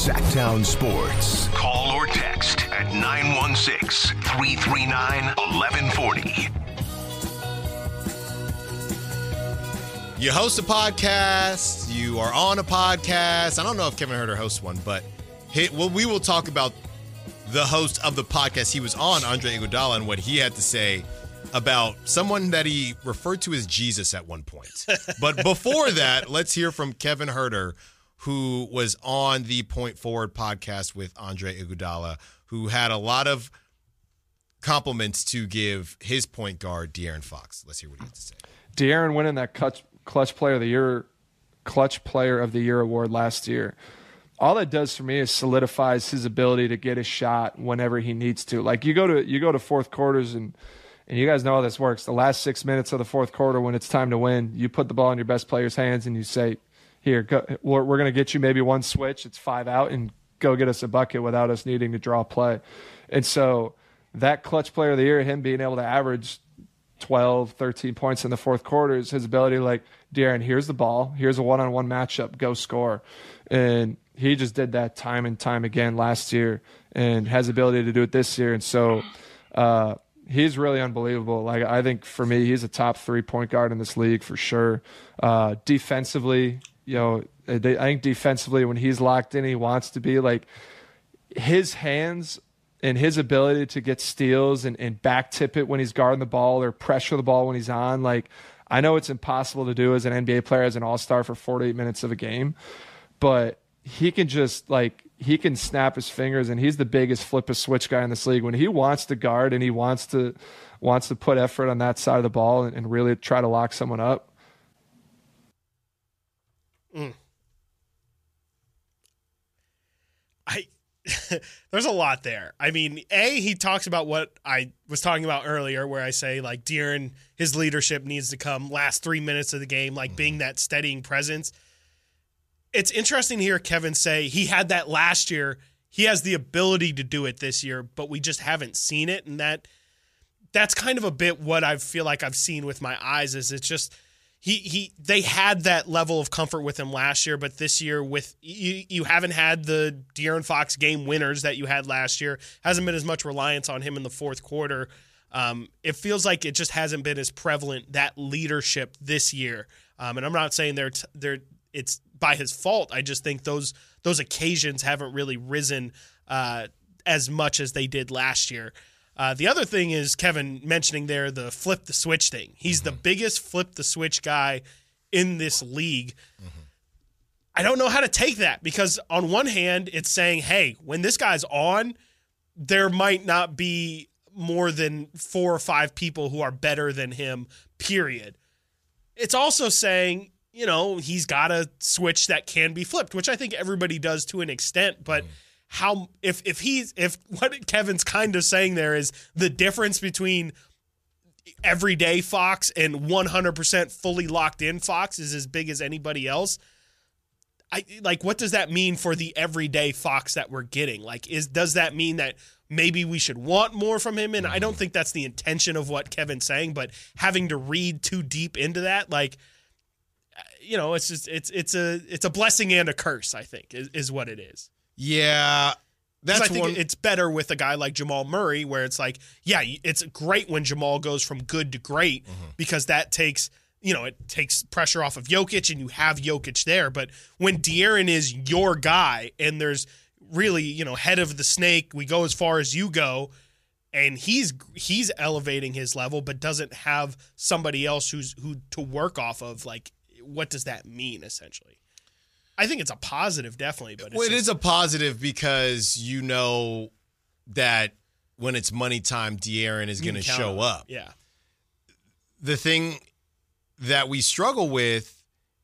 Sacktown Sports. Call or text at 916-339-1140. You host a podcast. You are on a podcast. I don't know if Kevin Herter hosts one, but we will talk about the host of the podcast he was on, Andre Iguodala, and what he had to say about someone that he referred to as Jesus at one point. But before that, let's hear from Kevin Herter, who was on the Point Forward podcast with Andre Iguodala, who had a lot of compliments to give his point guard, De'Aaron Fox. Let's hear what he had to say. De'Aaron winning that clutch player of the year award last year. All that does for me is solidifies his ability to get a shot whenever he needs to. Like you go to fourth quarters and you guys know how this works. The last 6 minutes of the fourth quarter, when it's time to win, you put the ball in your best player's hands and you say, "Here, go, we're going to get you maybe one switch. It's 5 out, and go get us a bucket without us needing to draw play." And so that clutch player of the year, him being able to average 12, 13 points in the fourth quarter, is his ability to, like, De'Aaron, here's the ball. Here's a one-on-one matchup. Go score. And he just did that time and time again last year and has the ability to do it this year. And so he's really unbelievable. Like, I think for me, he's a top 3 point guard in this league for sure. Defensively, I think defensively when he's locked in, he wants to be, like, his hands and his ability to get steals and back tip it when he's guarding the ball or pressure the ball when he's on. Like, I know it's impossible to do as an NBA player, as an all-star for 48 minutes of a game, but he can just, like, he can snap his fingers, and he's the biggest flip a switch guy in this league. When he wants to guard and he wants to put effort on that side of the ball and really try to lock someone up. There's a lot there. I mean, he talks about what I was talking about earlier, where I say, like, De'Aaron, his leadership needs to come last 3 minutes of the game, like being that steadying presence. It's interesting to hear Kevin say he had that last year. He has the ability to do it this year, but we just haven't seen it. And that's kind of a bit what I feel like I've seen with my eyes, is it's just they had that level of comfort with him last year, but this year with you haven't had the De'Aaron Fox game winners that you had last year. Hasn't been as much reliance on him in the fourth quarter. It feels like it just hasn't been as prevalent, that leadership this year. And I'm not saying it's by his fault. I just think those occasions haven't really risen as much as they did last year. The other thing is Kevin mentioning there the flip the switch thing. He's the biggest flip the switch guy in this league. I don't know how to take that, because on one hand, it's saying, hey, when this guy's on, there might not be more than 4 or 5 people who are better than him, period. It's also saying, he's got a switch that can be flipped, which I think everybody does to an extent, but how if what Kevin's kind of saying there is the difference between everyday Fox and 100% fully locked in Fox is as big as anybody else. What does that mean for the everyday Fox that we're getting? Does that mean that maybe we should want more from him? And I don't think that's the intention of what Kevin's saying, but having to read too deep into that, it's just it's a blessing and a curse, I think, is what it is. Yeah, I think it's better with a guy like Jamal Murray, where it's like, yeah, it's great when Jamal goes from good to great, because that takes pressure off of Jokic and you have Jokic there. But when De'Aaron is your guy and there's really, head of the snake, we go as far as you go, and he's elevating his level, but doesn't have somebody else who to work off of, what does that mean essentially? I think it's a positive, definitely. But it is a positive, because you know that when it's money time, De'Aaron is going to show up. Yeah. The thing that we struggle with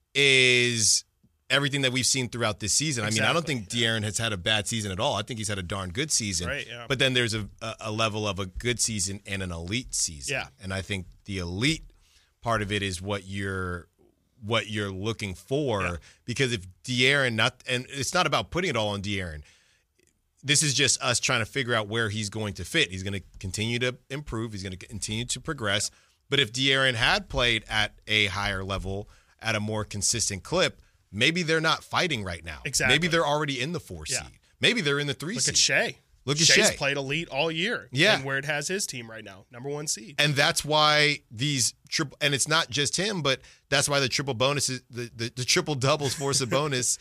is everything that we've seen throughout this season. Exactly. I mean, I don't think De'Aaron has had a bad season at all. I think he's had a darn good season. Right, yeah. But then there's a level of a good season and an elite season. Yeah. And I think the elite part of it is what you're looking for, because if De'Aaron and it's not about putting it all on De'Aaron. This is just us trying to figure out where he's going to fit. He's going to continue to improve. He's going to continue to progress. But if De'Aaron had played at a higher level, at a more consistent clip, maybe they're not fighting right now. Exactly. Maybe they're already in the 4 seed. Maybe they're in the 3 Look seed. at Shea. Shay's played elite all year. Yeah. And where it has his team right now, number 1 seed. And that's why these triple, and it's not just him, but that's why the triple bonuses, the triple doubles for Sabonis,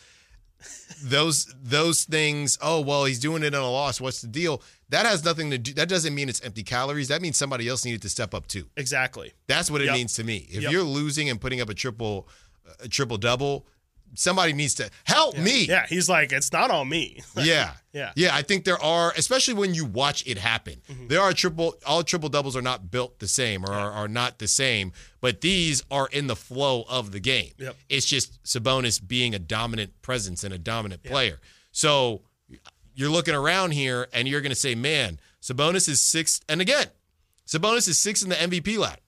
those things, oh, well, he's doing it in a loss. What's the deal? That has nothing to do, that doesn't mean it's empty calories. That means somebody else needed to step up too. Exactly. That's what it means to me. If you're losing and putting up a triple double, somebody needs to help me. Yeah, he's like, it's not on me. Yeah. Yeah. Yeah, I think there are, especially when you watch it happen. There are all triple doubles are not built the same or are not the same, but these are in the flow of the game. Yep. It's just Sabonis being a dominant presence and a dominant player. So you're looking around here and you're going to say, man, Sabonis is 6th. And again, Sabonis is 6th in the MVP ladder.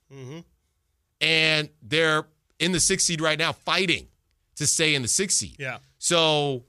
And they're in the 6th seed right now fighting to stay in the 6th seed. Yeah. So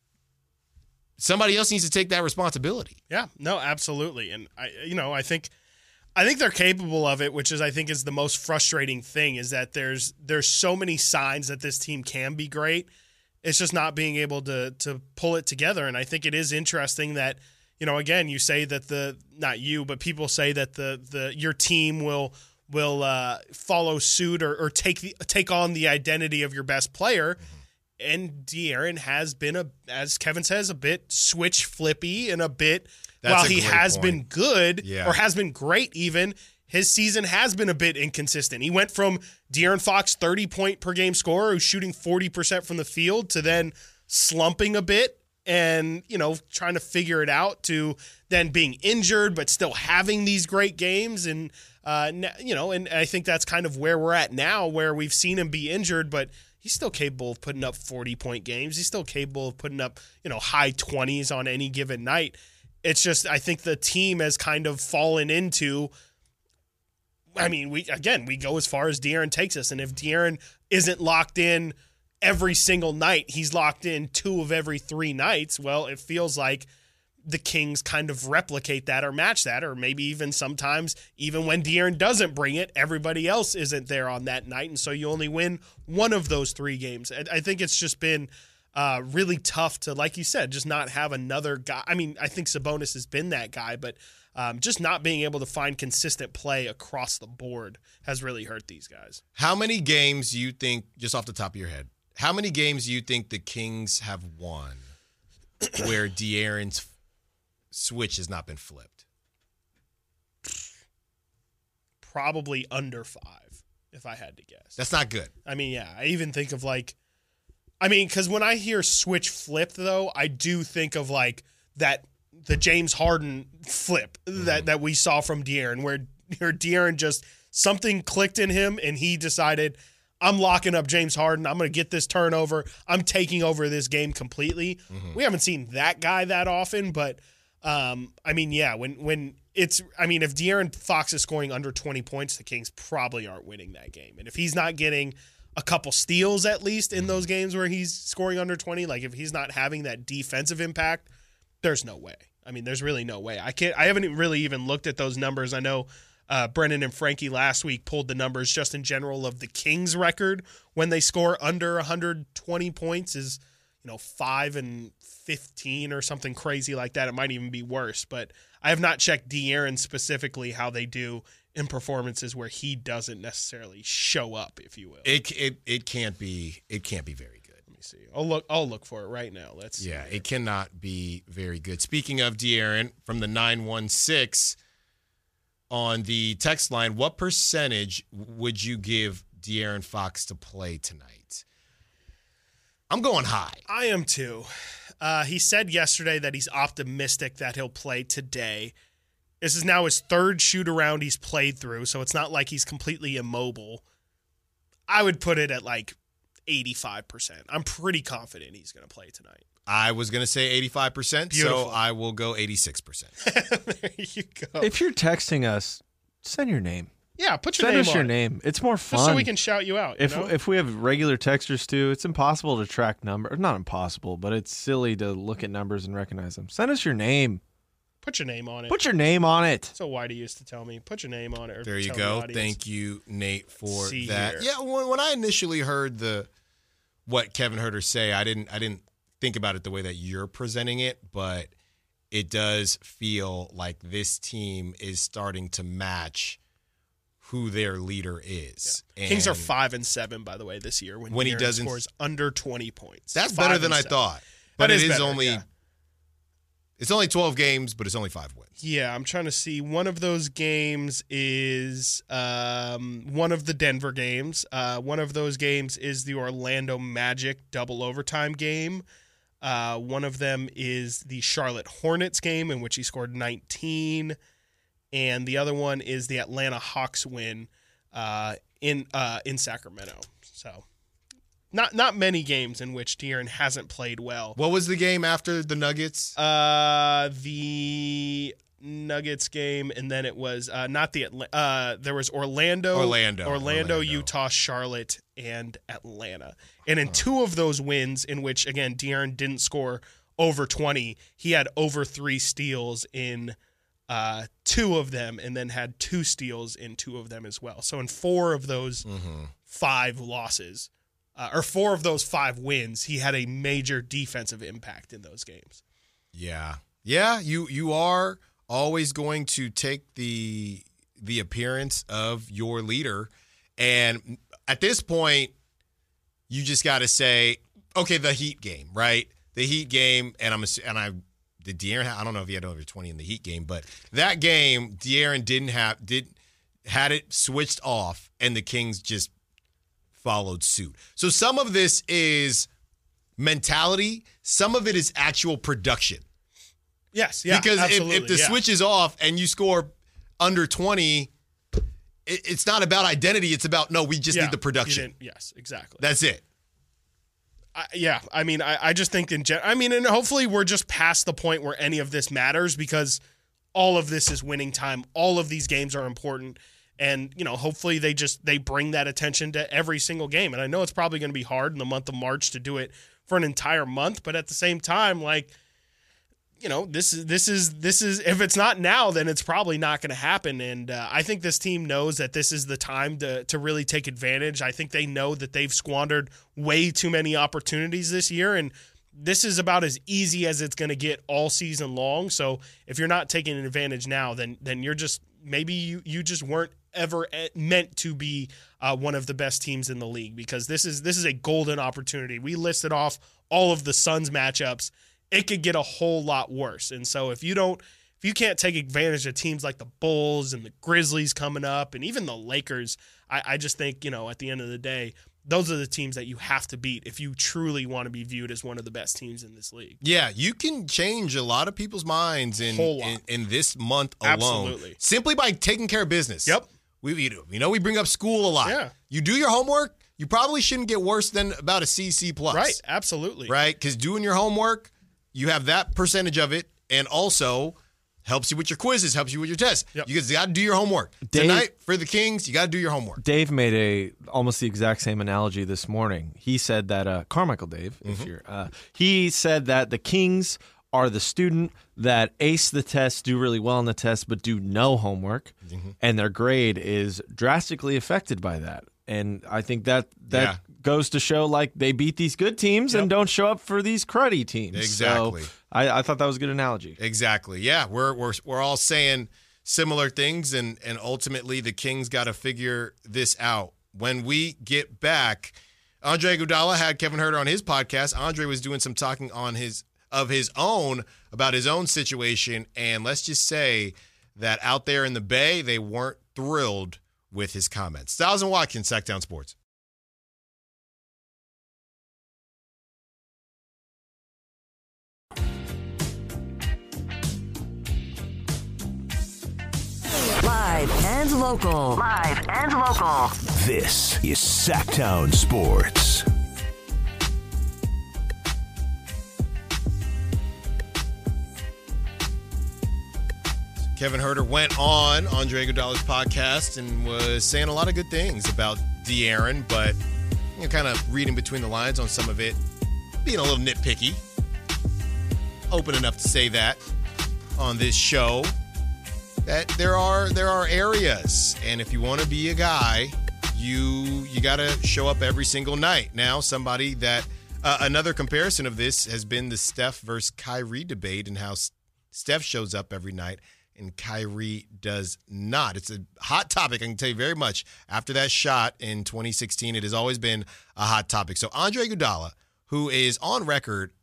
somebody else needs to take that responsibility. Yeah, no, absolutely. And I think they're capable of it, which is, I think, is the most frustrating thing, is that there's so many signs that this team can be great. It's just not being able to pull it together. And I think it is interesting that, again, you say that not you, but people say that your team will follow suit or take on the identity of your best player. And De'Aaron has been, as Kevin says, a bit switch flippy and a bit, while he has been good or has been great even, his season has been a bit inconsistent. He went from De'Aaron Fox, 30-point per game scorer who's shooting 40% from the field, to then slumping a bit and, trying to figure it out, to then being injured but still having these great games. And, and I think that's kind of where we're at now, where we've seen him be injured, but he's still capable of putting up 40-point games. He's still capable of putting up, high 20s on any given night. It's just, I think the team has kind of fallen into, we go as far as De'Aaron takes us. And if De'Aaron isn't locked in every single night, he's locked in 2 of every 3 nights. Well, it feels like the Kings kind of replicate that or match that, or maybe even sometimes, even when De'Aaron doesn't bring it, everybody else isn't there on that night, and so you only win 1 of those 3 games. I think it's just been really tough to, like you said, just not have another guy. I think Sabonis has been that guy, but just not being able to find consistent play across the board has really hurt these guys. How many games do you think, just off the top of your head, how many games do you think the Kings have won where De'Aaron's switch has not been flipped? Probably under 5, if I had to guess. That's not good. I even think of because when I hear switch flipped, though, I do think of the James Harden flip that we saw from De'Aaron, where De'Aaron just, something clicked in him and he decided, I'm locking up James Harden. I'm going to get this turnover. I'm taking over this game completely. We haven't seen that guy that often, but when it's, if De'Aaron Fox is scoring under 20 points, the Kings probably aren't winning that game. And if he's not getting a couple steals at least in those games where he's scoring under 20, if he's not having that defensive impact, there's no way. There's really no way. I haven't really even looked at those numbers. I know Brennan and Frankie last week pulled the numbers just in general of the Kings record when they score under 120 points is, 5-15 or something crazy like that. It might even be worse, but I have not checked De'Aaron specifically how they do in performances where he doesn't necessarily show up, if you will. It can't be very good. Let me see. I'll look for it right now. Let's see. Yeah, it cannot be very good. Speaking of De'Aaron, from the 916 on the text line, what percentage would you give De'Aaron Fox to play tonight? I'm going high. I am too. He said yesterday that he's optimistic that he'll play today. This is now his 3rd shoot-around he's played through, so it's not like he's completely immobile. I would put it at 85%. I'm pretty confident he's going to play tonight. I was going to say 85%, Beautiful. so I will go 86%. There you go. If you're texting us, send your name. Yeah, put your Send name us on your it. name. It's more fun. Just so we can shout you out. If we have regular texters too, it's impossible to track numbers. Not impossible, but it's silly to look at numbers and recognize them. Send us your name. Put your name on it. Put your name on it. So Whitey used to tell me, put your name on it. Or There you tell go. the audience. Thank you, Nate, for See that. here. Yeah, when I initially heard the what Kevin Huerter say. I didn't think about it the way that you're presenting it, but it does feel like this team is starting to match who their leader is. Yeah. Kings are 5-7, by the way, this year when he doesn't scores under 20 points. That's better than I thought. But that it is better, only yeah. It's only 12 games, but it's only 5 wins. Yeah, I'm trying to see. One of those games is one of the Denver games. One of those games is the Orlando Magic double overtime game. One of them is the Charlotte Hornets game in which he scored 19. And the other one is the Atlanta Hawks win in Sacramento. So not many games in which De'Aaron hasn't played well. What was the game after the Nuggets? The Nuggets game, and then it was not the there was Orlando, Utah, Charlotte, and Atlanta. And in two of those wins, in which again De'Aaron didn't score over 20, he had over 3 steals in 2 of them, and then had 2 steals in 2 of them as well. So in 4 of those 5 losses, or 4 of those 5 wins, he had a major defensive impact in those games. Yeah. You are always going to take the appearance of your leader, and at this point, you just got to say, okay, the Heat game, right? The Heat game, did De'Aaron? I don't know if he had over 20 in the Heat game, but that game, De'Aaron had it switched off, and the Kings just followed suit. So some of this is mentality, some of it is actual production. Yes, yeah, because if the yeah. switch is off and you score under 20, it's not about identity. It's about, no, we just need the production. Yes, exactly. That's it. I just think and hopefully we're just past the point where any of this matters, because all of this is winning time. All of these games are important. And, hopefully they bring that attention to every single game. And I know it's probably going to be hard in the month of March to do it for an entire month, but at the same time, this is if it's not now, then it's probably not going to happen. And I think this team knows that this is the time to really take advantage. I think they know that they've squandered way too many opportunities this year, and this is about as easy as it's going to get all season long. So if you're not taking advantage now, then you're just, maybe you just weren't ever meant to be one of the best teams in the league, because this is a golden opportunity. We listed off all of the Suns matchups. It could get a whole lot worse. And so if you can't take advantage of teams like the Bulls and the Grizzlies coming up, and even the Lakers, I just think, at the end of the day, those are the teams that you have to beat if you truly want to be viewed as one of the best teams in this league. Yeah, you can change a lot of people's minds in this month alone. Absolutely. Simply by taking care of business. Yep. We bring up school a lot. Yeah. You do your homework, you probably shouldn't get worse than about a CC+. Right, absolutely. Right? Because doing your homework, you have that percentage of it, and also helps you with your quizzes, helps you with your tests. Yep. You got to do your homework. Tonight, for the Kings, you got to do your homework. Dave made almost the exact same analogy this morning. He said that, Carmichael Dave, he said that the Kings are the student that ace the test, do really well on the test, but do no homework, and their grade is drastically affected by that. And I think that goes to show, they beat these good teams and don't show up for these cruddy teams. Exactly. So I thought that was a good analogy. Exactly. Yeah, we're all saying similar things, and ultimately the Kings got to figure this out. When we get back, Andre Iguodala had Kevin Huerter on his podcast. Andre was doing some talking of his own about his own situation, and let's just say that out there in the Bay, they weren't thrilled with his comments. Styles and Watkins, Sacktown Sports. Live and local. This is Sacktown Sports. Kevin Huerter went on Andre Iguodala's podcast and was saying a lot of good things about De'Aaron, but kind of reading between the lines on some of it, being a little nitpicky. Open enough to say that on this show, that there are areas, and if you want to be a guy, you got to show up every single night. Now, somebody that another comparison of this has been the Steph versus Kyrie debate and how Steph shows up every night and Kyrie does not. It's a hot topic, I can tell you very much. After that shot in 2016, it has always been a hot topic. So Andre Iguodala, who is on record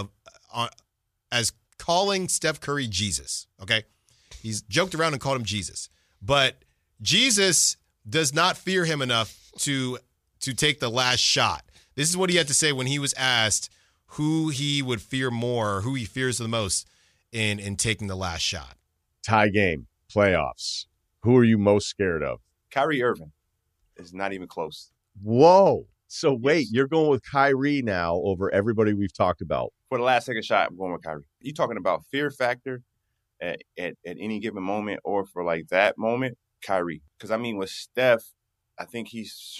as calling Steph Curry Jesus, okay? He's joked around and called him Jesus. But Jesus does not fear him enough to take the last shot. This is what he had to say when he was asked who he would fear more, who he fears the most in taking the last shot. Tie game, playoffs. Who are you most scared of? Kyrie Irving is not even close. Whoa. So wait, you're going with Kyrie now over everybody we've talked about. For the last second shot, I'm going with Kyrie. You talking about fear factor at any given moment, or for like that moment, Kyrie. Because I mean, with Steph, I think he's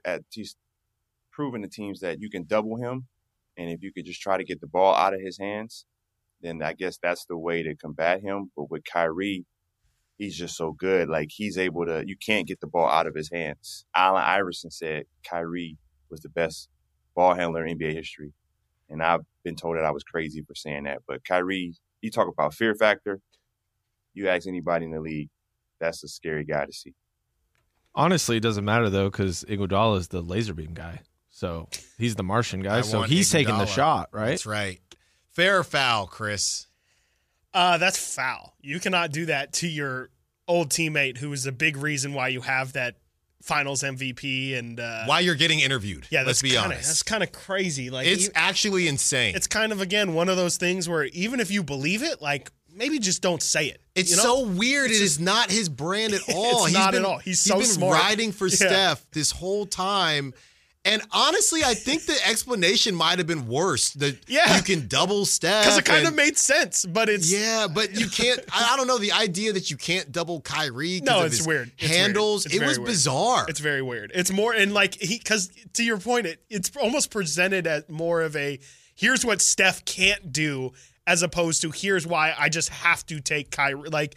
proven to teams that you can double him, and if you could just try to get the ball out of his hands, then I guess that's the way to combat him. But with Kyrie, he's just so good. Like, he's able to – you can't get the ball out of his hands. Allen Iverson said Kyrie was the best ball handler in NBA history. And I've been told that I was crazy for saying that. But Kyrie, you talk about fear factor, you ask anybody in the league, that's a scary guy to see. Honestly, it doesn't matter, though, because Iguodala is the laser beam guy. So he's the Martian guy. So he's taking the shot, right? That's right. Fair or foul, Chris? That's foul. You cannot do that to your old teammate who is a big reason why you have that Finals MVP and why you're getting interviewed. Yeah, let's be honest. That's kind of crazy. Like, it's actually insane. It's kind of, again, one of those things where even if you believe it, like, maybe just don't say it. It's so weird. It is not his brand at all. It's not at all. He's so smart. He's been riding for Steph this whole time. And honestly, I think the explanation might have been worse. That you can double Steph. Because it kind of made sense, but it's... Yeah, but you can't... I don't know, the idea that you can't double Kyrie because of his weird. handles, it was bizarre. It's very weird. It's more... And like, because to your point, it's almost presented as more of a, here's what Steph can't do, as opposed to here's why I just have to take Kyrie. Like,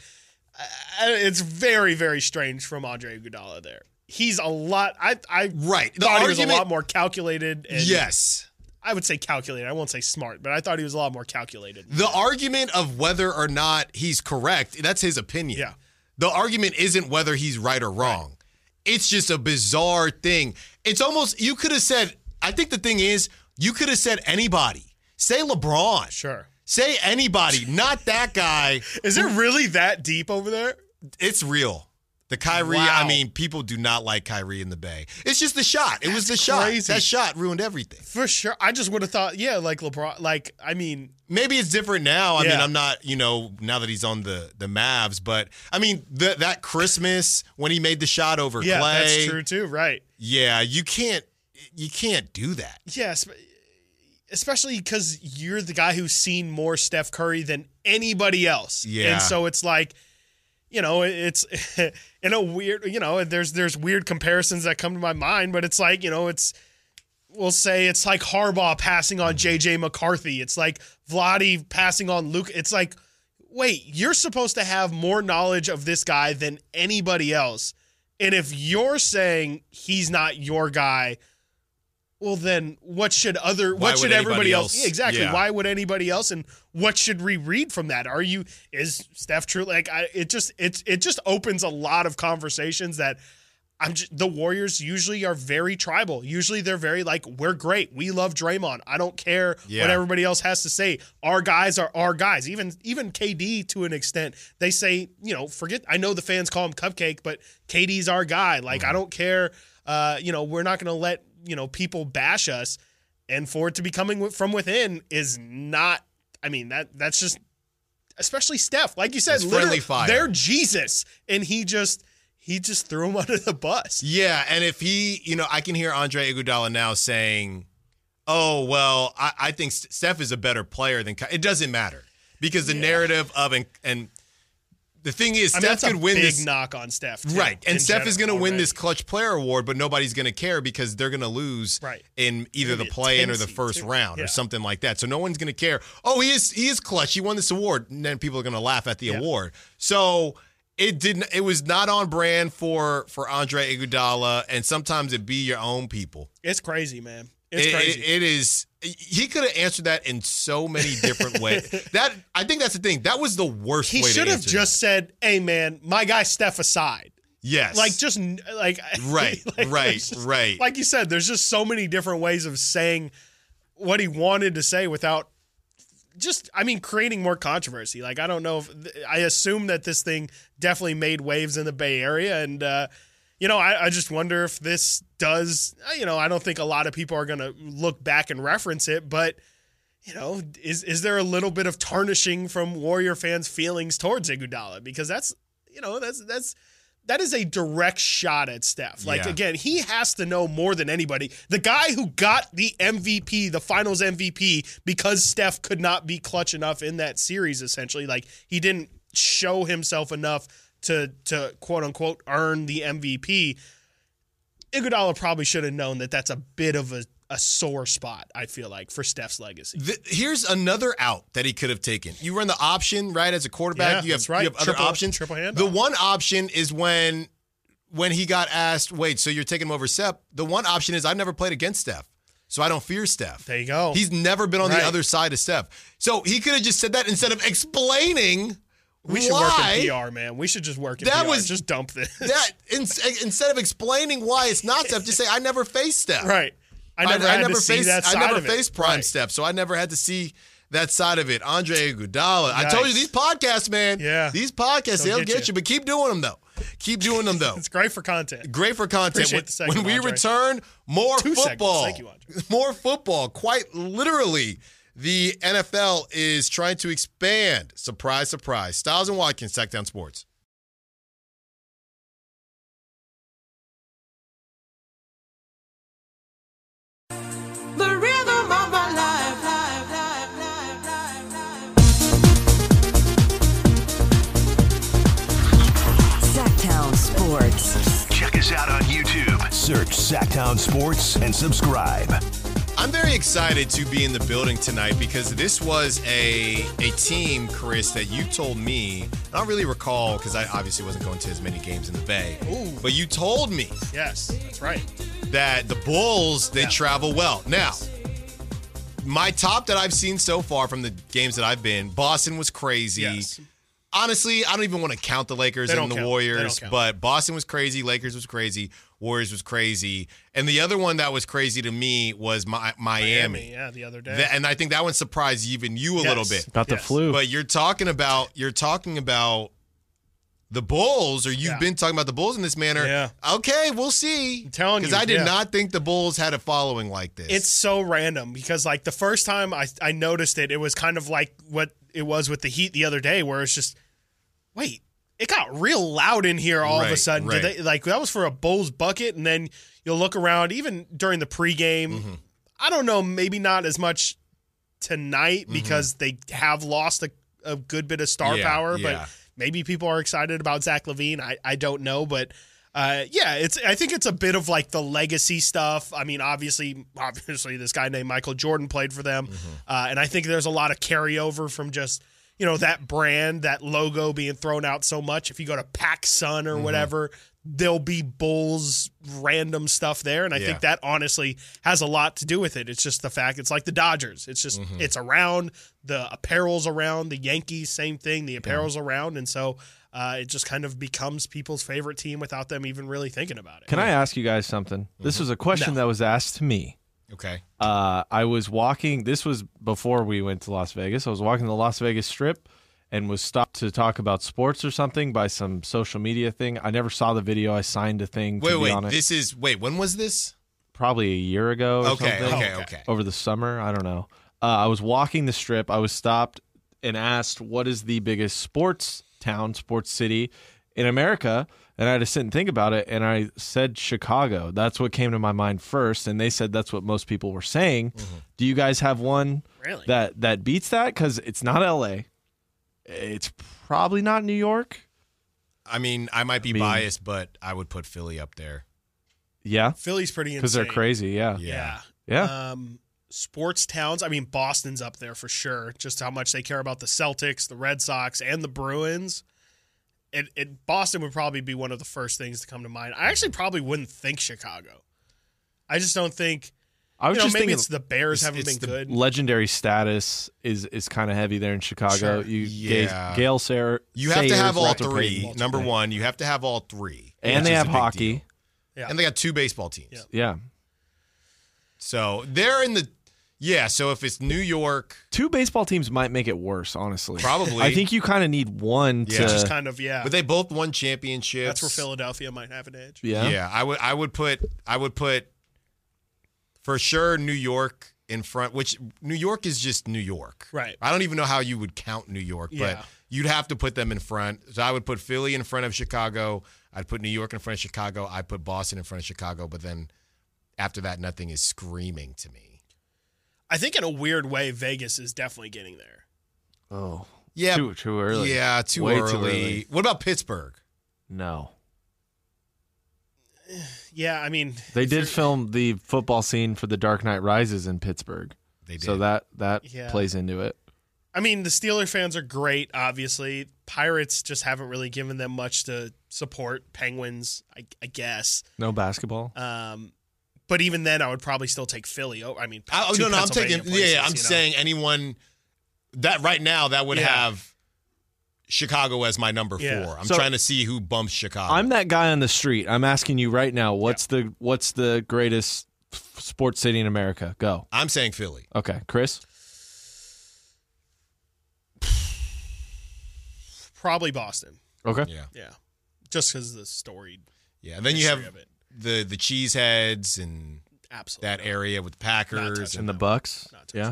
it's very, very strange from Andre Iguodala there. He's a lot. I thought he was a lot more calculated. And yes, I would say calculated. I won't say smart, but I thought he was a lot more calculated. The argument of whether or not he's correct, that's his opinion. Yeah. The argument isn't whether he's right or wrong. Right. It's just a bizarre thing. It's almost, you could have said, I think the thing is, you could have said anybody. Say LeBron. Sure. Say anybody, not that guy. Is it really that deep over there? It's real. The Kyrie, wow. I mean, people do not like Kyrie in the Bay. It's just the shot. It was the shot. That shot ruined everything. For sure. I just would have thought, like LeBron, like, I mean. Maybe it's different now. I mean, I'm not, now that he's on the Mavs, but I mean, that Christmas when he made the shot over Clay. Yeah, that's true too, right. Yeah, you can't do that. Yes, especially because you're the guy who's seen more Steph Curry than anybody else. Yeah. And so it's like, it's in a weird, there's weird comparisons that come to my mind, but it's like, we'll say it's like Harbaugh passing on JJ McCarthy. It's like Vlade passing on Luke. It's like, wait, you're supposed to have more knowledge of this guy than anybody else. And if you're saying he's not your guy, well, then what should everybody else? Yeah, exactly. Yeah. Why would anybody else? And what should we read from that? Is Steph true? Like, it just opens a lot of conversations that the Warriors usually are very tribal. Usually they're very like, we're great. We love Draymond. I don't care what everybody else has to say. Our guys are our guys. Even KD to an extent, they say, forget, I know the fans call him Cupcake, but KD's our guy. Like, I don't care. We're not going to let, people bash us, and for it to be coming from within is not, I mean, that's just, especially Steph, like you said, literally they're Jesus, and he just threw him under the bus. Yeah. And if he, I can hear Andre Iguodala now saying, oh, well, I think Steph is a better player than Kyrie. It doesn't matter because the narrative of, and the thing is, Steph could win this. Big knock on Steph, too, right? And Steph is going to win this clutch player award, but nobody's going to care because they're going to lose in either the play-in or the first round or something like that. So no one's going to care. Oh, he is clutch. He won this award, and then people are going to laugh at the award. So it didn't. It was not on brand for Andre Iguodala, and sometimes it be your own people. It's crazy, man. It's crazy. It is. He could have answered that in so many different ways. I think that's the thing. That was the worst way to answer He should have just said, "Hey, man, my guy Steph aside." Yes. Like, just like right, right. Like you said, there's just so many different ways of saying what he wanted to say without creating more controversy. Like, I don't know if I assume that this thing definitely made waves in the Bay Area. And, I just wonder if this does, I don't think a lot of people are going to look back and reference it, but, is there a little bit of tarnishing from Warrior fans' feelings towards Iguodala? Because that is a direct shot at Steph. Like, again, he has to know more than anybody. The guy who got the MVP, the finals MVP, because Steph could not be clutch enough in that series, essentially. Like, he didn't show himself enough to quote unquote earn the MVP. Iguodala probably should have known that that's a bit of a sore spot, I feel like, for Steph's legacy. Here's another out that he could have taken. You run the option, right, as a quarterback. Yeah, you have other options. Triple hand. The one option is when he got asked, wait, so you're taking him over Steph? The one option is I've never played against Steph, so I don't fear Steph. There you go. He's never been on the other side of Steph. So he could have just said that instead of explaining We should work in PR, man. We should just work in PR. Just dump this. Instead of explaining why it's not Steph, just say, I never faced Steph. Right. I never faced prime Steph, so I never had to see that side of it. Andre Iguodala. Nice. I told you, these podcasts, man. Yeah. These podcasts, they'll get you. But keep doing them, though. It's great for content. Great for content. Appreciate the segment, when we Andre. return, more football. Thank you, Andre. More football. Quite literally, the NFL is trying to expand. Surprise, surprise. Styles and Watkins, Sacktown Sports. The rhythm of my life. Sacktown Sports. Check us out on YouTube. Search Sacktown Sports and subscribe. I'm very excited to be in the building tonight because this was a team, Chris, that you told me. I don't really recall because I obviously wasn't going to as many games in the Bay. Ooh. But you told me. Yes, that's right. That the Bulls, they travel well. Now, my top that I've seen so far from the games that I've been, Boston was crazy. Yes. Honestly, I don't even want to count the Lakers and the Warriors, but Boston was crazy, Lakers was crazy, Warriors was crazy. And the other one that was crazy to me was Miami. Yeah, the other day. And I think that one surprised even you a little bit. Got the flu. But you're talking about the Bulls, or you've been talking about the Bulls in this manner. Yeah. Okay, we'll see. I'm telling you. Because I did not think the Bulls had a following like this. It's so random because, like, the first time I noticed it, it was kind of like what it was with the Heat the other day, where it's just, wait, it got real loud in here all of a sudden. Right. Did they, like, that was for a Bulls bucket, and then you'll look around, even during the pregame. Mm-hmm. I don't know, maybe not as much tonight because they have lost a good bit of star power, but maybe people are excited about Zach LaVine. I don't know, but I think it's a bit of like the legacy stuff. I mean, obviously, this guy named Michael Jordan played for them, and I think there's a lot of carryover from just that brand, that logo being thrown out so much. If you go to PacSun or whatever, there'll be Bulls random stuff there, and I think that honestly has a lot to do with it. It's just the fact it's like the Dodgers. It's just it's around, the apparel's around, the Yankees, same thing, the apparel's around, and so it just kind of becomes people's favorite team without them even really thinking about it. Can I ask you guys something? This was a question that was asked to me. Okay. I was walking, this was before we went to Las Vegas. I was walking the Las Vegas Strip and was stopped to talk about sports or something by some social media thing. I never saw the video. I signed a thing to be on it. When was this? Probably a year ago or something. Okay. Over the summer. I don't know. I was walking the Strip. I was stopped and asked, what is the biggest sports town, sports city in America? And I had to sit and think about it, and I said Chicago. That's what came to my mind first, and they said that's what most people were saying. Do you guys have one that beats that? Because it's not L.A., it's probably not New York. I mean, I might be biased, but I would put Philly up there. Yeah? Philly's pretty insane. Because they're crazy, yeah. Sports towns, I mean, Boston's up there for sure. Just how much they care about the Celtics, the Red Sox, and the Bruins. Boston would probably be one of the first things to come to mind. I actually probably wouldn't think Chicago. I just don't think. I was just maybe thinking it's the Bears haven't been good. Legendary status is kind of heavy there in Chicago. Sure. Gail Sayers. You have to have all Walter three. Payton. Number one, you have to have all three. And they have hockey. Yeah. And they got 2 baseball teams. Yeah. So they're in the so if it's New York, 2 baseball teams might make it worse, honestly. Probably. I think you kind of need one to just kind of but they both won championships. That's where Philadelphia might have an edge. Yeah. I would put for sure New York in front, which New York is just New York. Right. I don't even know how you would count New York, but you'd have to put them in front. So I would put Philly in front of Chicago. I'd put New York in front of Chicago. I'd put Boston in front of Chicago, but then after that, nothing is screaming to me. I think in a weird way, Vegas is definitely getting there. Oh. Yeah. Too early. Yeah, Way early. too early. What about Pittsburgh? No. Yeah, I mean, They did film the football scene for The Dark Knight Rises in Pittsburgh. They did. So that Yeah. plays into it. I mean, the Steeler fans are great, obviously. Pirates just haven't really given them much to support. Penguins, I guess. No basketball. But even then, I would probably still take Philly. Oh, I mean, I'm two taking. Pennsylvania places, I'm saying anyone that right now that would have Chicago as my number 4. I'm So- trying to see who bumps Chicago. I'm that guy on the street. I'm asking you right now, what's the greatest sports city in America? Go. I'm saying Philly. Okay, Chris? Probably Boston. Okay. Yeah. Just because of the storied Yeah, and then you have history of it. the Cheeseheads and Absolutely. that area with the Packers touching And the Bucks? Yeah.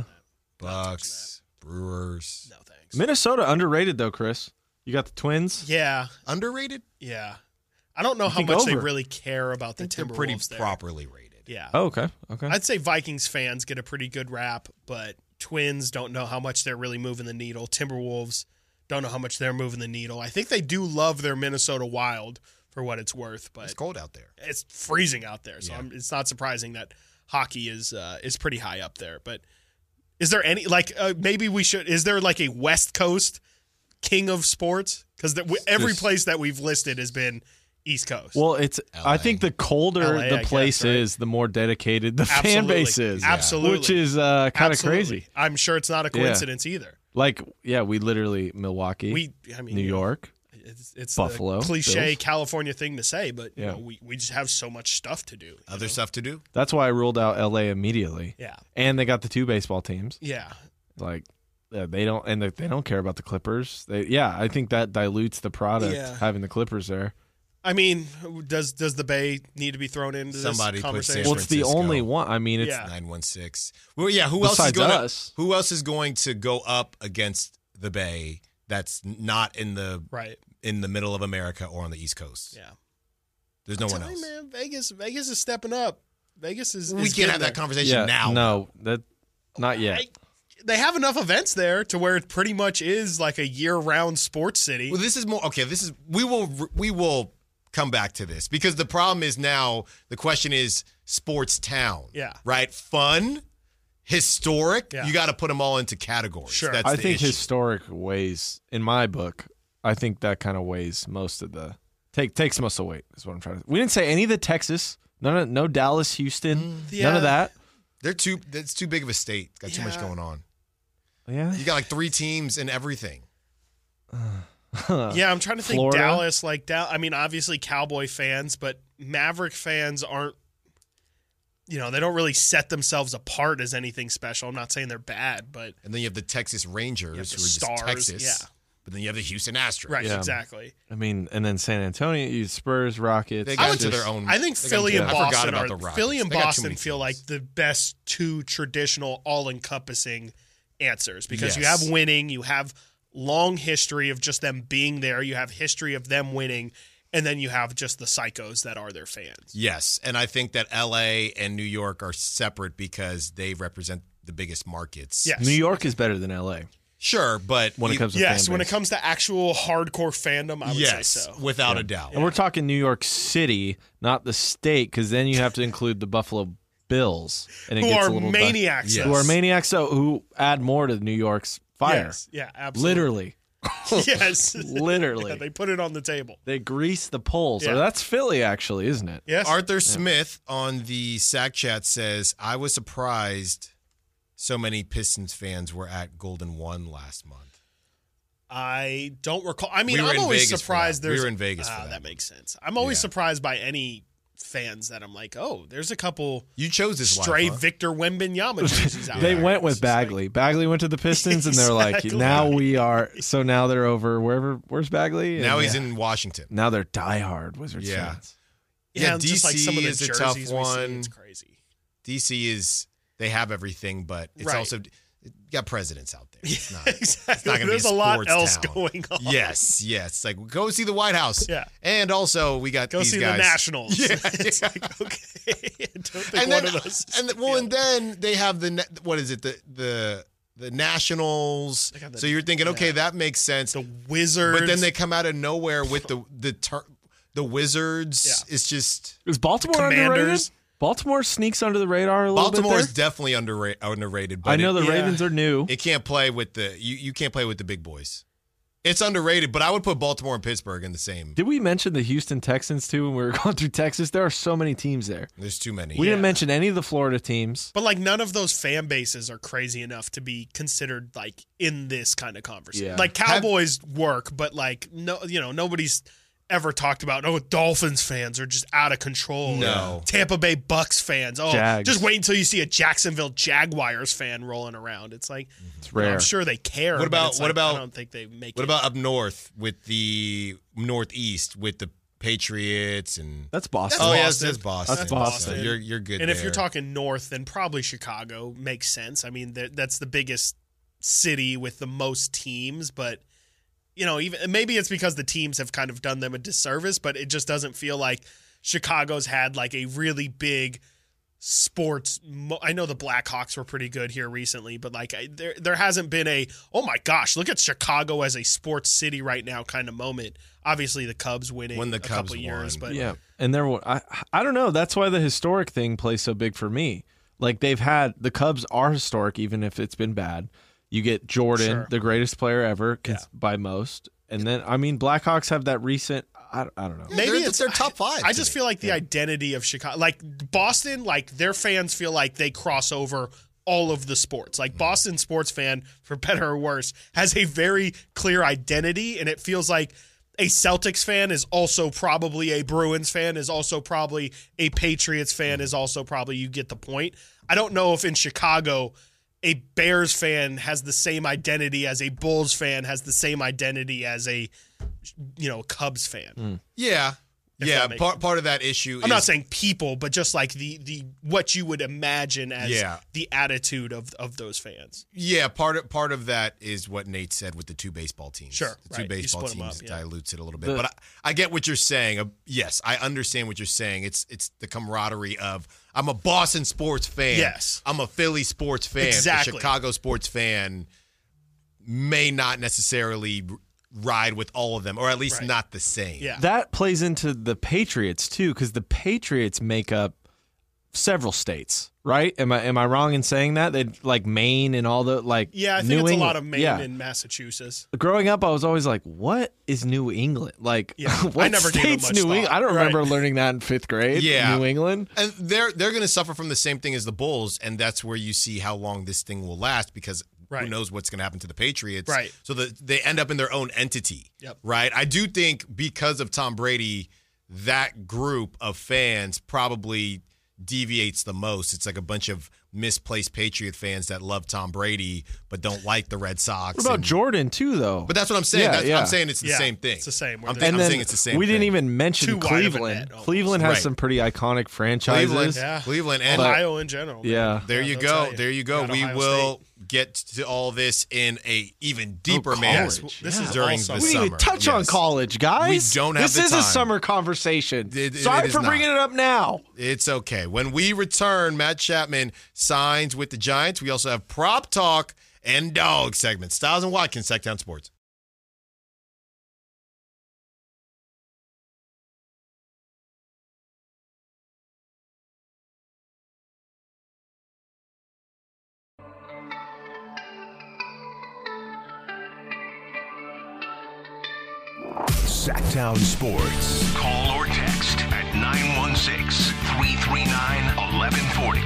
Bucks, Brewers. No thanks. Minnesota underrated though, Chris. You got the Twins. Yeah. Underrated? Yeah. I don't know how think much they over. really care about the They're Timberwolves pretty there. properly rated. Yeah. Oh, okay. Okay. I'd say Vikings fans get a pretty good rap, but Twins don't know how much they're really moving the needle. Timberwolves don't know how much they're moving the needle. I think they do love their Minnesota Wild for what it's worth, but It's cold out there. it's freezing out there, so Yeah. it's not surprising that hockey is pretty high up there. But is there any maybe we should? Is there like a West Coast king of sports? Because every place that we've listed has been East Coast. Well, it's. I think the colder LA, the I place guess, right? is, the more dedicated the fan base is. Absolutely. Which is kind of Absolutely. crazy. I'm sure it's not a coincidence either. Like, yeah, we literally Milwaukee, New York, It's Buffalo, the cliche Bills. California thing to say, but you Yeah. know, we just have so much stuff to do. Other stuff to do? That's why I ruled out LA immediately. Yeah. And they got the 2 baseball teams. Yeah. Like they don't care about the Clippers. I think that dilutes the product Yeah. having the Clippers there. I mean, does the Bay need to be thrown into Somebody this put conversation? San Well, it's the Francisco. only one. I mean, it's 916. Well, yeah. Who else is Besides going? us. Who else is going to go up against the Bay? That's not in the middle of America or on the East Coast. Yeah. There's no I'm one telling else. you, man, Vegas is stepping up. Vegas is. We is can't getting have that there. conversation now. No, not yet. They have enough events there to where it pretty much is like a year-round sports city. Well, this is more okay. This is we will come back to this because the problem is now the question is sports town. Yeah. Right. Fun, historic. Yeah. You got to put them all into categories. Sure. That's I the think issue. historic weighs in my book. I think that kind of weighs most of the takes most of the weight. Is what I'm trying to. We didn't say any of the Texas. No Dallas, Houston. None of that. That's too big of a state. Got too much Yeah. going on. Yeah. You got like 3 teams and everything. Yeah, I'm trying to think. Florida? Dallas, I mean, obviously Cowboy fans, but Maverick fans aren't. You know, they don't really set themselves apart as anything special. I'm not saying they're bad, but And then you have the Texas Rangers, You have the who are just Stars, Texas. yeah. But then you have the Houston Astros. right, Yeah. exactly. I mean, and then San Antonio, you Spurs, Rockets. They got it's into just- their own. I think they got Philly into- and I forgot Boston about are the Rockets. Philly and They got too Boston many feel teams. like the best 2 traditional, all-encompassing answers because you Yes. have winning, you have long history of just them being there, you have history of them winning, and then you have just the psychos that are their fans. Yes, and I think that LA and New York are separate because they represent the biggest markets. Yes. New York is better than LA Sure, but when it comes to Yes, fan when it base. comes to actual hardcore fandom, I would yes, say so. without a doubt. And we're talking New York City, not the state, because then you have to include the Buffalo Bills, and it Who gets are a little maniacs, Yes. who are maniacs, so who add more to New York's fire. Yes. Yeah, absolutely. Literally. Yes. Literally. Yeah, they put it on the table. They grease the polls. Yeah. So that's Philly, actually, isn't it? Yes. Arthur Smith on the Sack Chat says, I was surprised so many Pistons fans were at Golden One last month. I don't recall. I mean, We were I'm in always Vegas for surprised that. there's. We were in Vegas for that. That makes sense. I'm always Yeah. surprised by any fans that I'm like, oh, there's a couple You chose this stray life, huh? Victor Wembanyama jerseys out They there. went with It's just like- Bagley. Bagley went to the Pistons, and they're like, Exactly. now we are. So now they're over wherever. Where's Bagley? Now And he's in Washington. Now they're diehard Wizards Yeah. fans. Yeah, Yeah, just like some of the DC is a jerseys tough we see, one. it's crazy. DC is, they have everything, but it's Right. also, you got presidents out there. It's not, Exactly. it's not going to be There's a a lot sports else town. going on. Yes. It's like, go see the White House. Yeah. And also, we got Go these see guys. the Nationals. Yeah. It's like, okay. I don't think And one then, of those. and then they have what is it? The Nationals. They got the- So you're thinking, okay, that makes sense. The Wizards. But then they come out of nowhere with the Wizards. Yeah. It's just Is Baltimore Commanders. underrated? Baltimore sneaks under the radar a little Baltimore bit is definitely underrated. But I know the Yeah. Ravens are new. it can't play with you can't play with the big boys. It's underrated, but I would put Baltimore and Pittsburgh in the same. Did we mention the Houston Texans too when we were going through Texas? There are so many teams there. There's too many. We didn't mention any of the Florida teams. But like none of those fan bases are crazy enough to be considered like in this kind of conversation. Yeah. Like Cowboys work, but like no, nobody's ever talked about Dolphins fans are just out of control. No. Tampa Bay Bucks fans. Oh, Jags. just wait until you see a Jacksonville Jaguars fan rolling around. It's like It's rare. I'm sure they care. What but about- it's what like, about- I don't think they make What it. about up north with the Northeast with the Patriots and That's Boston. oh Boston. yes, that's Boston. That's Boston. So you're good. And if there. you're talking north, then probably Chicago makes sense. I mean, that's the biggest city with the most teams, but even maybe it's because the teams have kind of done them a disservice, but it just doesn't feel like Chicago's had like a really big sports. I know the Blackhawks were pretty good here recently, but like there hasn't been a oh my gosh, look at Chicago as a sports city right now kind of moment. Obviously, the Cubs winning When the a Cubs couple years, won. but Yeah, and I don't know. That's why the historic thing plays so big for me. Like the Cubs are historic, even if it's been bad. You get Jordan, Sure. the greatest player ever Yeah. by most, and then Blackhawks have that recent. I don't know. Maybe it's their top five. I to just me. feel like the identity of Chicago, like Boston, like their fans feel like they cross over all of the sports. Like Boston sports fan, for better or worse, has a very clear identity, and it feels like a Celtics fan is also probably a Bruins fan, is also probably a Patriots fan, is also probably, you get the point. I don't know if in Chicago a Bears fan has the same identity as a Bulls fan, has the same identity as a Cubs fan. Yeah. If Yeah, that makes sense. part of that issue I'm is not saying people, but just like the what you would imagine as Yeah. the attitude of those fans. yeah, part of that is what Nate said with the two baseball teams. Sure, the two right. You baseball split 'em teams up, yeah. dilutes it a little bit. But I get what you're saying. Yes, I understand what you're saying. It's the camaraderie of I'm a Boston sports fan. Yes. I'm a Philly sports fan. Exactly. A Chicago sports fan may not necessarily ride with all of them, or at least Right. not the same. Yeah. That plays into the Patriots too, because the Patriots make up several states, right? Am I wrong in saying that? They like Maine and all the like. Yeah, I think New it's England. a lot of Maine Yeah. and Massachusetts. Growing up, I was always like, "What is New England?" Like, Yeah, what I never gave it state's much New thought. England? I don't Right. remember learning that in 5th grade. Yeah. New England. And they're going to suffer from the same thing as the Bulls, and that's where you see how long this thing will last because who Right. knows what's going to happen to the Patriots. Right. So they end up in their own entity. Yep. Right. I do think because of Tom Brady, that group of fans probably deviates the most. It's like a bunch of misplaced Patriot fans that love Tom Brady but don't like the Red Sox. What about and- Jordan too, though? But that's what I'm saying. Yeah, That's, yeah. I'm saying it's the Yeah, same thing. it's the same. I'm, And I'm then saying it's the same we thing. didn't even mention Too wide of a Cleveland. net, almost. Cleveland has Right. some pretty iconic franchises. Cleveland, Yeah. Cleveland, and Ohio in general. man. Yeah. There you they'll go. tell There you go. Got We Ohio will State. get to all this in a even deeper manner college. This is during all the summer. We didn't summer. even touch on Yes. college, guys. We don't have This the is a time. summer conversation. It Sorry is for not. bringing it up now. It's okay. When we return, Matt Chapman signs with the Giants. We also have prop talk and dog segments. Styles and Watkins, Sacktown Sports. Sacktown Sports. Call or text at 916-339-1140.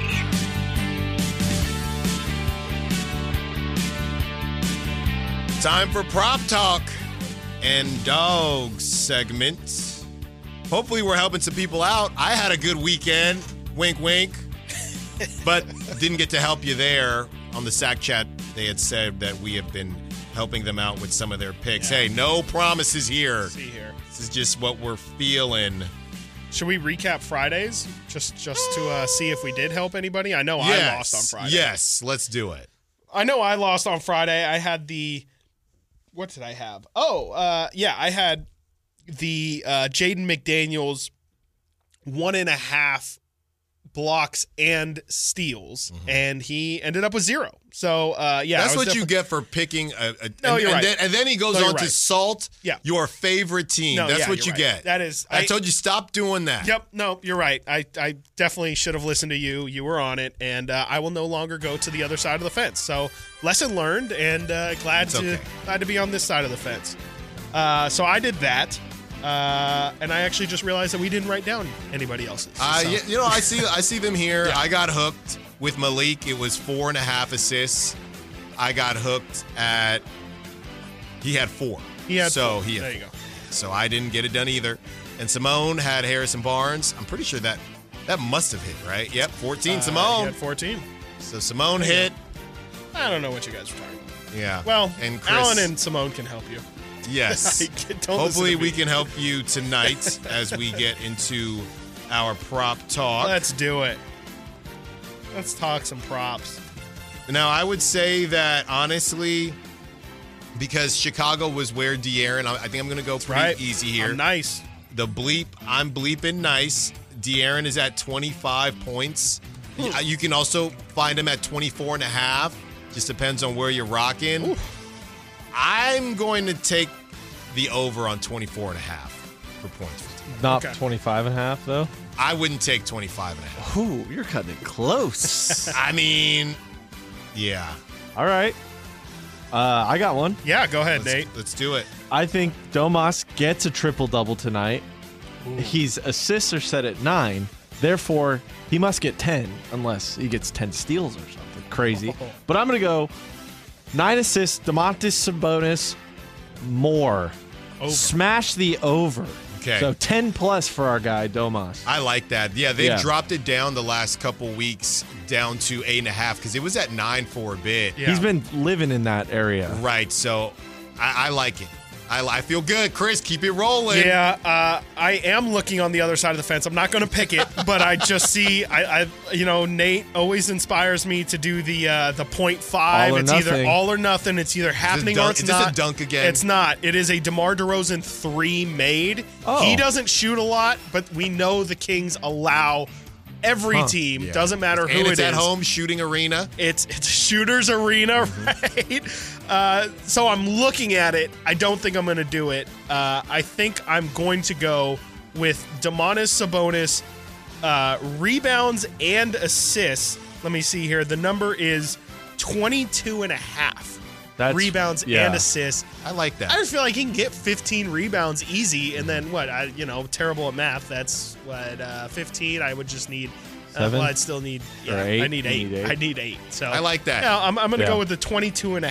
Time for Prop Talk and Dogs segment. Hopefully we're helping some people out. I had a good weekend. Wink, wink. But didn't get to help you there. On the Sack Chat, they had said that we have been helping them out with some of their picks. Yeah. Hey, no promises here. See here. This is just what we're feeling. Should we recap Fridays just to see if we did help anybody? I know I lost on Friday. Yes, let's do it. I know I lost on Friday. I had what did I have? I had the Jaden McDaniels 1.5 blocks and steals, and he ended up with 0. So, that's what you get for picking you're right. And then he goes on to salt your favorite team. That's what you get. That is. I told you, stop doing that. Yep. No, you're right. I definitely should have listened to you. You were on it, and I will no longer go to the other side of the fence. So, lesson learned, and glad to be on this side of the fence. So I did that. And I actually just realized that we didn't write down anybody else's. So. I see them here. Yeah. I got hooked with Malik. It was 4.5 assists. I got hooked at. He had 4. There you go. So I didn't get it done either. And Simone had Harrison Barnes. I'm pretty sure that must have hit, right? Yep, 14. Simone. He had 14. So Simone hit. I don't know what you guys were talking about. Yeah. Well, and Chris, Alan and Simone can help you. Yes. Hopefully we can help you tonight as we get into our prop talk. Let's do it. Let's talk some props. Now, I would say that, honestly, because Chicago was where De'Aaron, I think I'm going to go pretty easy here. I'm nice. I'm bleeping nice. De'Aaron is at 25 points. You can also find him at 24.5. Just depends on where you're rocking. Ooh. I'm going to take the over on 24.5 for points. Not 25.5, though? I wouldn't take 25.5. Ooh, you're cutting it close. I mean, yeah. All right. I got one. Yeah, go ahead, Nate. Let's do it. I think Domas gets a triple-double tonight. Ooh. His assists are set at 9. Therefore, he must get 10 unless he gets 10 steals or something crazy. Oh. But I'm going to go 9 assists, Domantas Sabonis, more. Over. Smash the over. Okay. So 10 plus for our guy, Domas. I like that. Yeah, they've dropped it down the last couple weeks down to 8.5 because it was at 9 for a bit. Yeah. He's been living in that area. Right. So I like it. I feel good. Chris, keep it rolling. Yeah, I am looking on the other side of the fence. I'm not going to pick it, but I just see, Nate always inspires me to do the 0.5. It's either all or nothing. It's either happening or it's not. Is this a dunk again? It's not. It is a DeMar DeRozan 3 made. Oh. He doesn't shoot a lot, but we know the Kings allow every team, doesn't matter who and it it's is. At home shooting arena. It's a shooter's arena, right? So I'm looking at it. I don't think I'm going to do it. I think I'm going to go with Domantas Sabonis rebounds and assists. Let me see here. The number is 22.5. That's, rebounds and assists. I like that. I just feel like he can get 15 rebounds easy, and then terrible at math. That's 15. I would just need 7. I'd still need 8. I need 8. I need 8. So I like that. Yeah, I'm going to go with the 22.5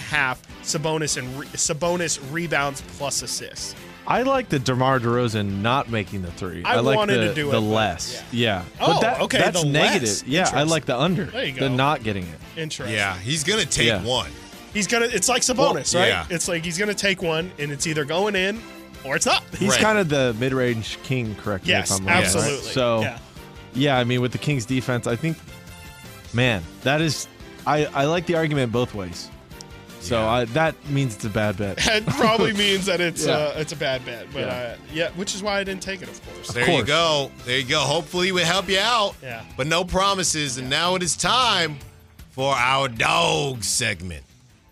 Sabonis rebounds plus assists. I like the DeMar DeRozan not making the 3. I like wanted to do it, the less. Yeah. Oh, but okay. That's the negative. less. Yeah, I like the under. There you go. The not getting it. Interesting. Yeah, he's going to take one. He's gonna. It's like Sabonis, right? Yeah. It's like he's gonna take one, and it's either going in or it's not. He's kind of the mid-range king, correct me if I'm wrong. Yes, absolutely. Right? So, yeah, I mean, with the Kings' defense, I think, man, that is. I like the argument both ways. So that means it's a bad bet. It probably means that it's a bad bet, but which is why I didn't take it, of course. There you go. There you go. Hopefully, we help you out. Yeah. But no promises. And now it is time for our dog segment.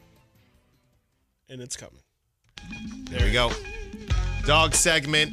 And it's coming. There we go. Dog segment.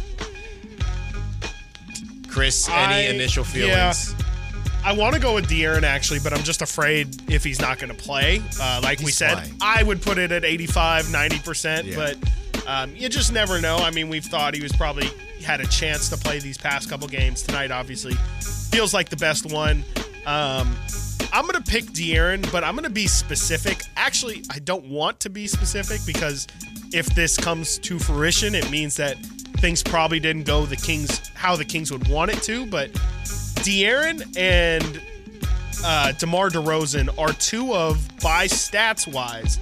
Chris, any initial feelings? Yeah. I want to go with De'Aaron, actually, but I'm just afraid if he's not going to play. Like we said, fine. I would put it at 85, 90%, but You just never know. I mean, we've thought he was probably had a chance to play these past couple games. Tonight, obviously, feels like the best one. I'm going to pick De'Aaron, but I'm going to be specific. Actually, I don't want to be specific because if this comes to fruition, it means that things probably didn't go how the Kings would want it to. But De'Aaron and DeMar DeRozan are two of, by stats-wise,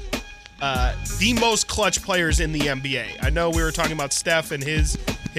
the most clutch players in the NBA. I know we were talking about Steph and his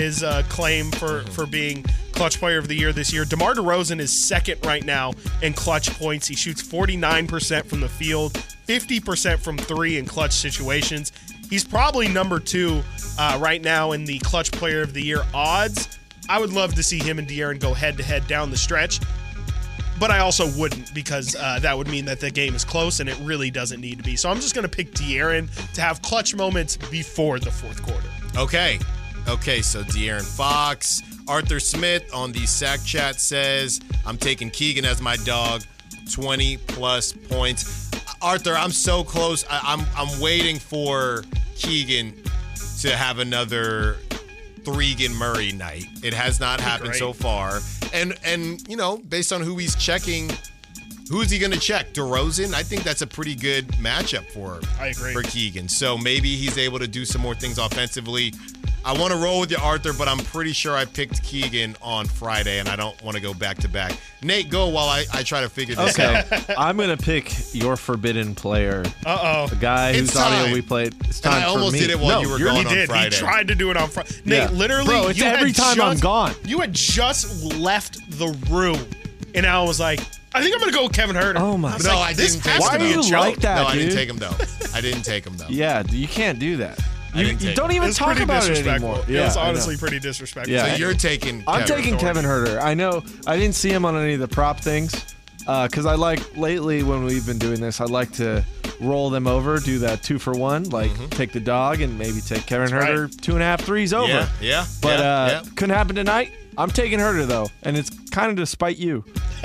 claim for being clutch player of the year this year. DeMar DeRozan is second right now in clutch points. He shoots 49% from the field, 50% from three in clutch situations. He's probably number 2 right now in the clutch player of the year odds. I would love to see him and De'Aaron go head-to-head down the stretch, but I also wouldn't because that would mean that the game is close and it really doesn't need to be. So I'm just going to pick De'Aaron to have clutch moments before the fourth quarter. Okay, so De'Aaron Fox. Arthur Smith on the Sack Chat says, I'm taking Keegan as my dog, 20-plus points. Arthur, I'm so close. I'm waiting for Keegan to have another Threegan Murray night. It has not happened so far. And you know, based on who he's checking, who is he going to check? DeRozan? I think that's a pretty good matchup for Keegan. So maybe he's able to do some more things offensively. I want to roll with you, Arthur, but I'm pretty sure I picked Keegan on Friday, and I don't want to go back-to-back. Nate, go while I try to figure this out. I'm going to pick your forbidden player. Uh-oh. The guy whose audio we played. It's time and I almost did it while you were gone on Friday. He tried to do it on Friday. Nate, literally, bro, it's every time I'm gone. You had just left the room, and I was like, I think I'm going to go with Kevin Huerter. Oh, my God. No, I didn't take him. Why are you like that, No, I dude? didn't take him, though. Yeah, you can't do that. You take don't even talk about it anymore. It was honestly pretty disrespectful. So you're taking I'm taking Kevin Huerter. I know I didn't see him on any of the prop things because I like lately when we've been doing this, I like to roll them over, do that 2-for-1, like take the dog and maybe take Kevin Huerter 2.5 threes over. Yeah. But couldn't happen tonight. I'm taking Huerter though, and it's kind of to spite you.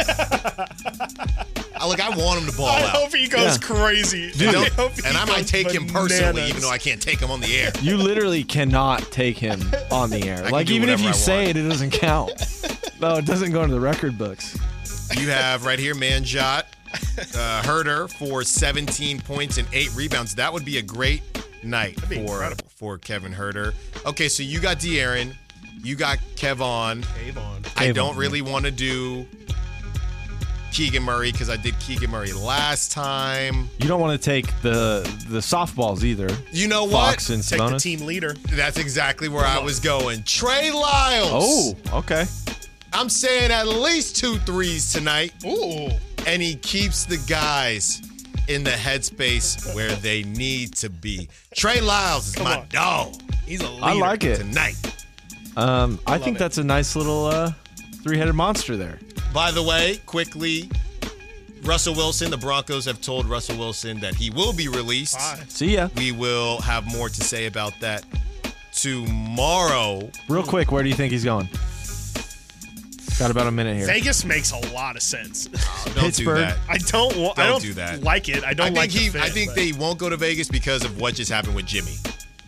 Look, I want him to ball I out. hope he goes crazy. Dude, and I might take him personally, even though I can't take him on the air. You literally cannot take him on the air. Like, even if you say it, it doesn't count. No, it doesn't go into the record books. You have right here Manjot, Huerter for 17 points and 8 rebounds. That would be a great night for Kevin Huerter. Okay, so you got De'Aaron. You got Kevon. I don't really want to do Keegan Murray because I did Keegan Murray last time. You don't want to take the softballs either. You know what? Fox and Take Sabonis. the team leader. That's exactly where I was going. Trey Lyles. Oh, okay. I'm saying at least 2 threes tonight. Ooh. And he keeps the guys in the headspace where they need to be. Trey Lyles is my dog. He's a leader I like it tonight. I think that's a nice little three-headed monster there. By the way, quickly, Russell Wilson, the Broncos have told Russell Wilson that he will be released. See ya. We will have more to say about that tomorrow. Real quick, where do you think he's going? Got about a minute here. Vegas makes a lot of sense. Don't Pittsburgh. do that. I don't do that. like it. I think they won't go to Vegas because of what just happened with Jimmy.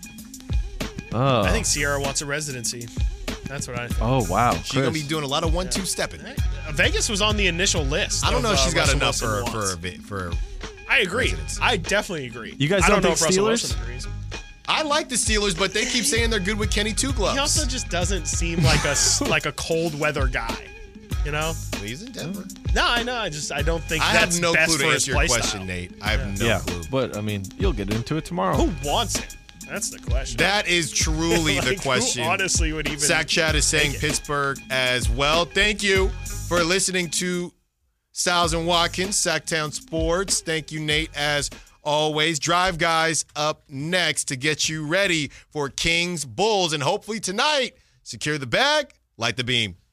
Oh. I think Sierra wants a residency. That's what I think. Oh, wow. She's going to be doing a lot of 1-2 stepping. Vegas was on the initial list. I don't know if she's got Russell enough Wilson for I agree. residency. I definitely agree. You guys I don't know if think Russell Steelers? Wilson agrees. I like the Steelers, but they keep saying they're good with Kenny Two Gloves. He also just doesn't seem like a cold weather guy. You know? Well, he's in Denver. No, I know. I don't think I that's have no best clue for to his answer your play question, style. Nate. I have no clue. But, I mean, you'll get into it tomorrow. Who wants him? That's the question. That is truly Like, the question. Who honestly would even Sack Chat is saying Pittsburgh as well. Thank you for listening to Styles and Watkins, Sacktown Sports. Thank you, Nate, as always. Drive Guys up next to get you ready for Kings Bulls. And hopefully tonight, secure the bag, light the beam.